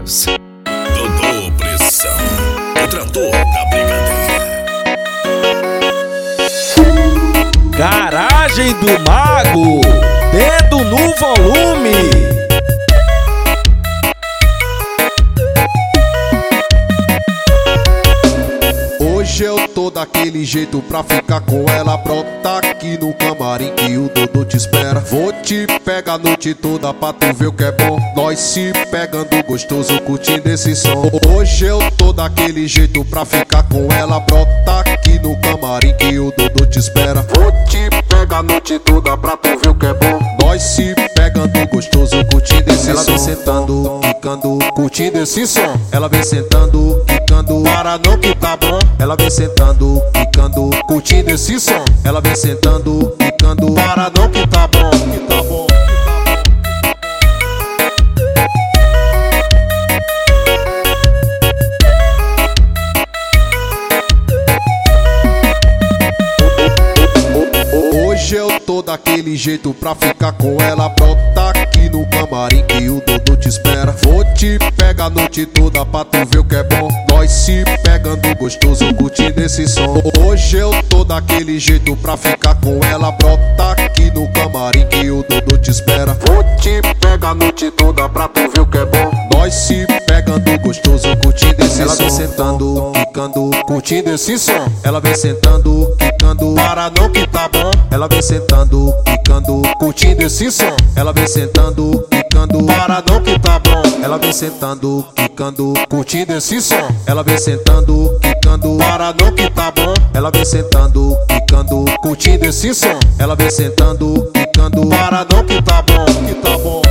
Beats. Dodô Pressão, o trator da brincadeira. Garagem do Mago, dedo no volume. Hoje eu tô daquele jeito pra ficar com ela. Brota aqui no camarim que o Dodô te espera. Vou te pegar a noite toda pra tu ver o que é bom. Nós se pegando gostoso, curtindo esse som. Hoje eu tô daquele jeito pra ficar com ela. Brota aqui no camarim que o Dodô te espera. Vou te pegar a noite toda pra tu ver o que é bom. Nós se pegando gostoso, curtindo esse som. Ela vem sentando, quicando, curtindo esse som. Ela vem sentando, quicando, para não que tá bom. Ela vem sentando, quicando, curtindo esse som. Ela vem sentando, quicando, para não que tá bom, que tá bom. Hoje eu tô daquele jeito pra ficar com ela. Brota aqui no camarim que o Dodô te espera. Vou te pegar a noite toda pra tu ver o que é bom. Nós se pegando gostoso, curtindo esse som. Hoje eu tô daquele jeito pra ficar com ela. Brota aqui no camarim que o Dodô te espera. Vou te pegar a noite toda pra tu ver o que é bom. Nós se pegando gostoso, curtindo esse som. Ela vem sentando, quicando, curtindo esse som. Ela vem sentando, quicando, para não que tá bom. Ela vem sentando, quicando, curtindo esse som. Ela vem sentando, quicando, para não que tá bom. Ela vem sentando, quicando, curtindo esse som. Ela vem sentando, quicando, para não que tá bom. Ela vem sentando, quicando, curtindo esse som. Ela vem sentando, quicando, para não que tá bom, que tá bom.